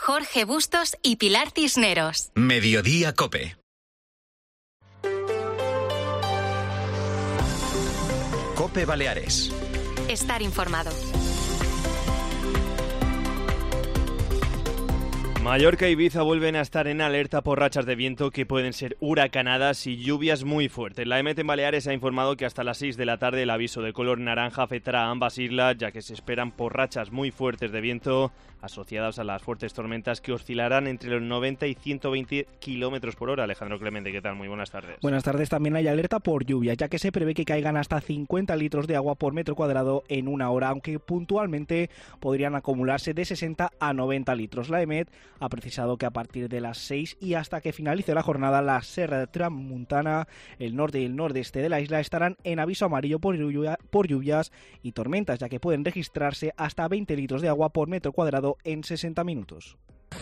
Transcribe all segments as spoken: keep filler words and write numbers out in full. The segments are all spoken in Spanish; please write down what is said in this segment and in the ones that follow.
Jorge Bustos y Pilar Cisneros. Mediodía COPE. COPE Baleares. Estar informado. Mallorca y Ibiza vuelven a estar en alerta por rachas de viento que pueden ser huracanadas y lluvias muy fuertes. La E M E T en Baleares ha informado que hasta las seis de la tarde el aviso de color naranja afectará a ambas islas, ya que se esperan por rachas muy fuertes de viento asociadas a las fuertes tormentas que oscilarán entre los noventa y ciento veinte kilómetros por hora. Alejandro Clemente, ¿qué tal? Muy buenas tardes. Buenas tardes. También hay alerta por lluvia, ya que se prevé que caigan hasta cincuenta litros de agua por metro cuadrado en una hora, aunque puntualmente podrían acumularse de sesenta a noventa litros. La E M E T ha precisado que a partir de las seis y hasta que finalice la jornada, la Serra de Tramuntana, el norte y el nordeste de la isla estarán en aviso amarillo por, lluvia, por lluvias y tormentas, ya que pueden registrarse hasta veinte litros de agua por metro cuadrado en sesenta minutos.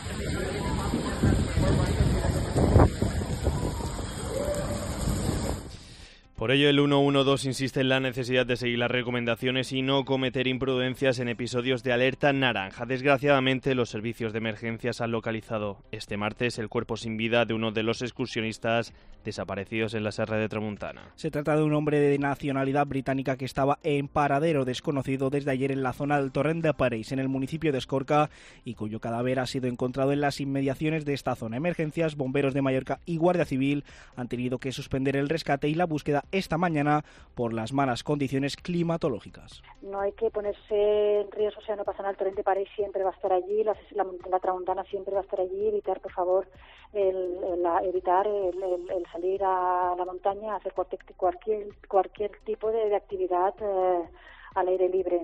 Por ello, el ciento doce insiste en la necesidad de seguir las recomendaciones y no cometer imprudencias en episodios de alerta naranja. Desgraciadamente, los servicios de emergencias han localizado este martes el cuerpo sin vida de uno de los excursionistas desaparecidos en la Serra de Tramuntana. Se trata de un hombre de nacionalidad británica que estaba en paradero desconocido desde ayer en la zona del Torrent de París, en el municipio de Escorca, y cuyo cadáver ha sido encontrado en las inmediaciones de esta zona. Emergencias, bomberos de Mallorca y Guardia Civil han tenido que suspender el rescate y la búsqueda esta mañana por las malas condiciones climatológicas. No hay que ponerse en riesgo, o sea, no pasa nada, el Torrent de París siempre va a estar allí, la, la, la Tramuntana siempre va a estar allí, evitar, por favor, el, el, la, evitar el, el, el salir a la montaña, hacer cualquier, cualquier, cualquier tipo de, de actividad eh, al aire libre.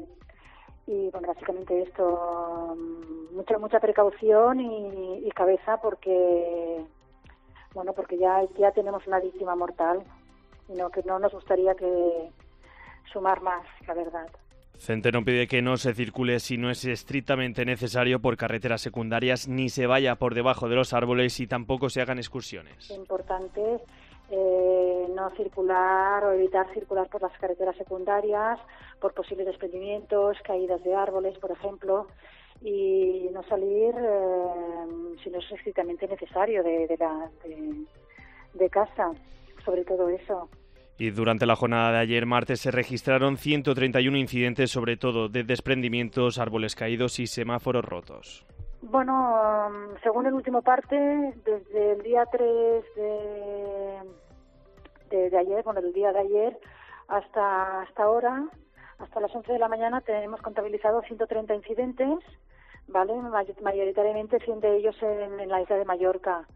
Y bueno, básicamente esto, mucha mucha precaución y, y cabeza porque, bueno, porque ya, ya tenemos una víctima mortal. Y no, que no nos gustaría que sumar más, la verdad. Centeno pide que no se circule si no es estrictamente necesario por carreteras secundarias, ni se vaya por debajo de los árboles y tampoco se hagan excursiones. Es importante eh, no circular o evitar circular por las carreteras secundarias, por posibles desprendimientos, caídas de árboles, por ejemplo, y no salir eh, si no es estrictamente necesario de, de, la, de, de casa. Sobre todo eso. Y durante la jornada de ayer martes se registraron ciento treinta y uno incidentes, sobre todo de desprendimientos, árboles caídos y semáforos rotos. Bueno, según el último parte, desde el día tres de, de, de ayer, bueno, el día de ayer hasta hasta ahora, hasta las once de la mañana, tenemos contabilizado ciento treinta incidentes, ¿vale? Mayoritariamente cien de ellos en, en la isla de Mallorca.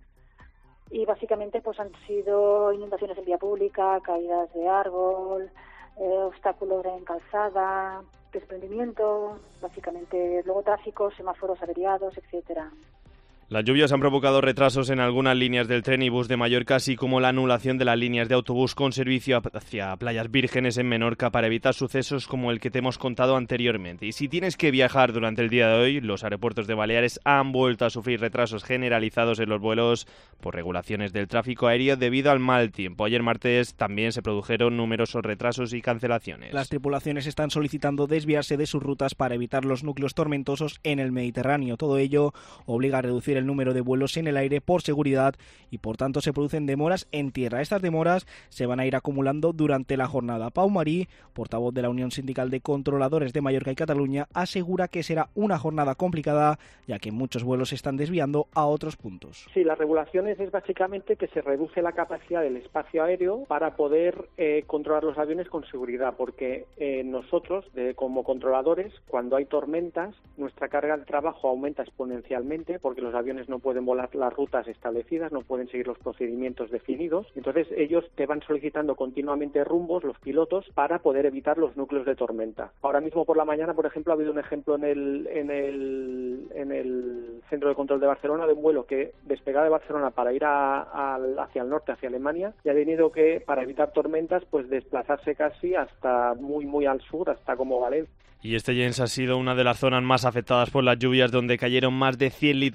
Y básicamente pues han sido inundaciones en vía pública, caídas de árbol, eh, obstáculos en calzada, desprendimiento, básicamente luego tráfico, semáforos averiados, etcétera. Las lluvias han provocado retrasos en algunas líneas del tren y bus de Mallorca, así como la anulación de las líneas de autobús con servicio hacia Playas Vírgenes en Menorca para evitar sucesos como el que te hemos contado anteriormente. Y si tienes que viajar durante el día de hoy, los aeropuertos de Baleares han vuelto a sufrir retrasos generalizados en los vuelos por regulaciones del tráfico aéreo debido al mal tiempo. Ayer martes también se produjeron numerosos retrasos y cancelaciones. Las tripulaciones están solicitando desviarse de sus rutas para evitar los núcleos tormentosos en el Mediterráneo. Todo ello obliga a reducir el número de vuelos en el aire por seguridad y por tanto se producen demoras en tierra. Estas demoras se van a ir acumulando durante la jornada. Pau Marí, portavoz de la Unión Sindical de Controladores de Mallorca y Cataluña, asegura que será una jornada complicada ya que muchos vuelos se están desviando a otros puntos. Sí, las regulaciones es básicamente que se reduce la capacidad del espacio aéreo para poder eh, controlar los aviones con seguridad, porque eh, nosotros, de, como controladores, cuando hay tormentas, nuestra carga de trabajo aumenta exponencialmente porque los aviones no pueden volar las rutas establecidas, no pueden seguir los procedimientos definidos. Entonces ellos te van solicitando continuamente rumbos, los pilotos, para poder evitar los núcleos de tormenta. Ahora mismo por la mañana, por ejemplo, ha habido un ejemplo en el, en el, en el Centro de Control de Barcelona de un vuelo que despegaba de Barcelona para ir a, a, hacia el norte, hacia Alemania, y ha tenido que, para evitar tormentas, pues desplazarse casi hasta muy, muy al sur, hasta como Valencia. Y este Jens ha sido una de las zonas más afectadas por las lluvias, donde cayeron más de cien litros por metro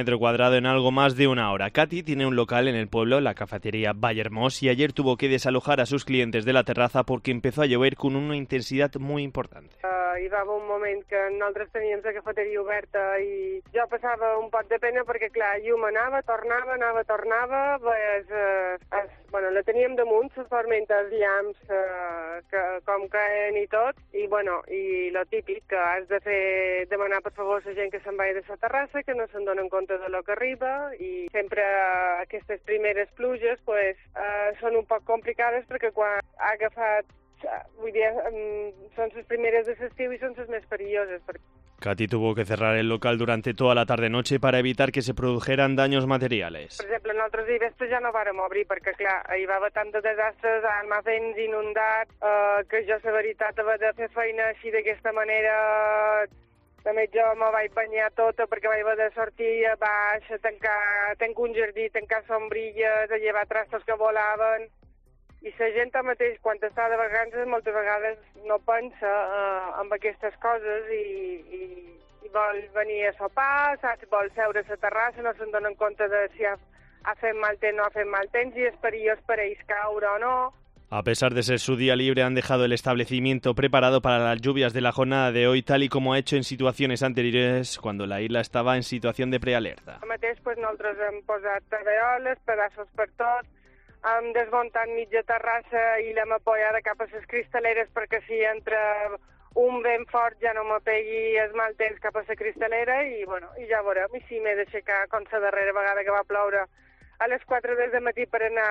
metro cuadrado en algo más de una hora. Katy tiene un local en el pueblo, la cafetería Bayermos, y ayer tuvo que desalojar a sus clientes de la terraza porque empezó a llover con una intensidad muy importante. Uh, hi va haver un moment que nosaltres teníem la cafeteria oberta i jo passava un poc de pena perquè, clar, llum anava, tornava, anava, tornava, pues, eh, es, bueno, la teníem damunt, les tormentes, llamps, eh, que, com caen i tot, i, bueno, i lo típic, que has de fer, demanar per favor a la gent que se'n vagi de la terrassa, que no se'n donen compte de lo que arriba, i sempre eh, aquestes primeres pluges, pues, eh, són un poc complicades perquè quan ha agafat Vull dir, son sus primeras de l'estiu y son sus más perillosas. Katy tuvo que cerrar el local durante toda la tarde-noche para evitar que se produjeran daños materiales. Per exemple, nosaltres divendres ja no vàrem obrir perquè, clar, hi va haver tant de desastres, almacens inundats, eh, que jo, la veritat, haver de fer feina així d'aquesta manera. També jo me vaig banyar tota perquè vaig haver de sortir a baix, a tancar, tancar un jardí, tancar sombrilles, a llevar trastos que volaven. I la gent mateix, quan està de vacances, moltes vegades no pensa eh, en aquestes coses i, i, i vol venir a sopar, saps? Vol seure a la terrassa, no se'n donen compte de si ha, ha fet mal temps o no ha fet mal temps i és perillós per ells caure o no. A pesar de ser su día libre, han dejado el establecimiento preparado para las lluvias de la jornada de hoy, tal y como ha hecho en situaciones anteriores, cuando la isla estaba en situación de prealerta. A mateix, pues, nosaltres hem posat tabeoles, pedaços per tot, hem desmuntat mitja terrassa i l'hem apoyada cap a les cristaleres perquè si entra un vent fort ja no me pegui el mal temps cap a la cristalera i, bueno, i ja veurem. I si m'he d'aixecar com la darrera vegada que va ploure a les quatre del matí per anar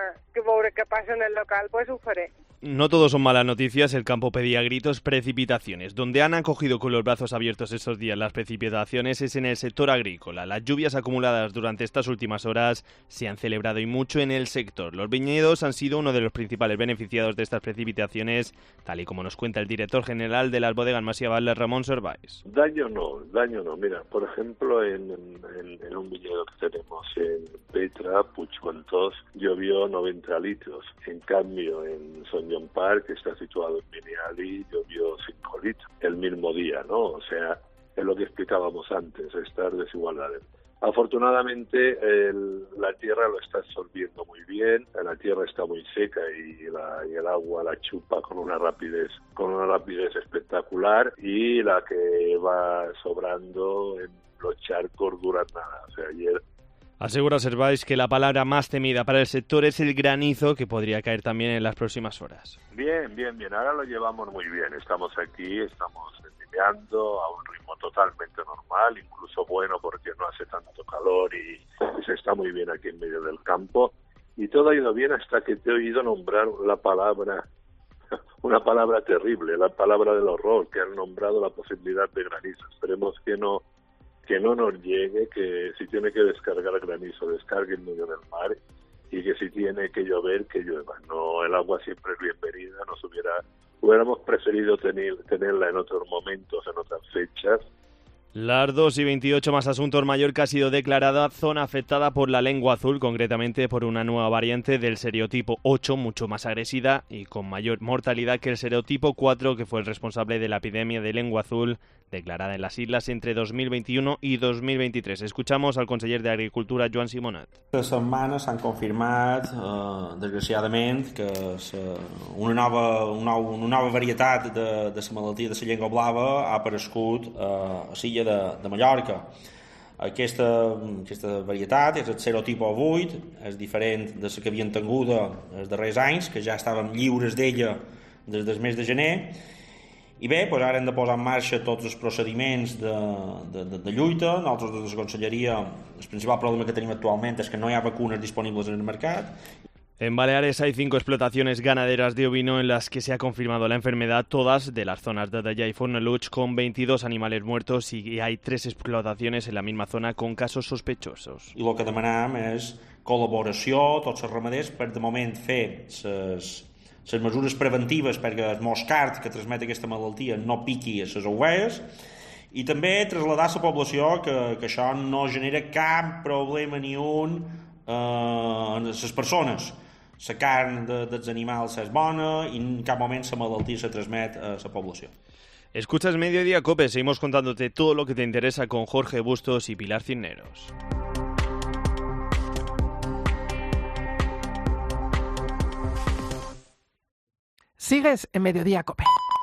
a veure què passa en el local, pues ho faré. No todo son malas noticias, el campo pedía a gritos precipitaciones. Donde han acogido con los brazos abiertos estos días las precipitaciones es en el sector agrícola. Las lluvias acumuladas durante estas últimas horas se han celebrado y mucho en el sector. Los viñedos han sido uno de los principales beneficiados de estas precipitaciones, tal y como nos cuenta el director general de las bodegas Masiavales, Ramón Servais. Daño no, daño no. Mira, por ejemplo, en, en, en un viñedo que tenemos en Petra, Puigventós, llovió noventa litros. En cambio, en Son John Park, que está situado en Vinyali, llovió cinco litros el mismo día, ¿no? O sea, es lo que explicábamos antes, estas desigualdades. Afortunadamente, el, la tierra lo está absorbiendo muy bien, la tierra está muy seca y, la, y el agua la chupa con una rapidez, con una rapidez espectacular, y la que va sobrando en los charcos dura nada. O sea, ayer Asegura Servais que la palabra más temida para el sector es el granizo, que podría caer también en las próximas horas. Bien, bien, bien. Ahora lo llevamos muy bien. Estamos aquí, estamos vendimiando a un ritmo totalmente normal, incluso bueno porque no hace tanto calor y, y se está muy bien aquí en medio del campo. Y todo ha ido bien hasta que te he oído nombrar la palabra, una palabra terrible, la palabra del horror, que han nombrado la posibilidad de granizo. Esperemos que no que no nos llegue, que si tiene que descargar granizo, descargue en medio del mar, y que si tiene que llover, que llueva. No, el agua siempre es bienvenida, nos hubiera, hubiéramos preferido tener, tenerla en otros momentos, en otras fechas. Las dos y veintiocho más asuntos. Mallorca ha sido declarada zona afectada por la lengua azul, concretamente por una nueva variante del serotipo ocho, mucho más agresiva y con mayor mortalidad que el serotipo cuatro, que fue el responsable de la epidemia de lengua azul declarada en las islas entre dos mil veintiuno i dos mil vint-i-tres. Escuchamos al conseller d'Agricultura, Joan Simonat. Aquesta setmana s'han confirmat, eh, desgraciadament, que una nova, una, una nova varietat de, de la malaltia de la llengua blava ha aparegut eh, a l'illa de, de Mallorca. Aquesta, aquesta varietat és el serotipo vuit, és diferent de la que havien tingut els darrers anys, que ja estàvem lliures d'ella des del mes de gener. I bé, doncs ara hem de posar en marxa tots els procediments de, de, de, de lluita. Nosaltres, des de la Conselleria, el principal problema que tenim actualment és que no hi ha vacunes disponibles en el mercat. En Baleares hay cinco explotaciones ganaderas de ovino en las que se ha confirmado la enfermedad, todas de las zonas de Daya y Forneluch, con veintidós animales muertos, y hay tres explotaciones en la misma zona con casos sospechosos. I el que demanem és col·laboració, tots els ramaders, per de moment fer les les mesures preventives perquè el moscard que transmet aquesta malaltia no piqui a les ovelles, i també traslladar a la població que, que això no genera cap problema ni un eh, a les persones. La carn de, dels animals és bona i en cap moment la malaltia se transmet a la població. Escuchas Mediodía Cope, seguimos contándote todo lo que te interesa con Jorge Bustos y Pilar Cisneros. Sigues en Mediodía Cope.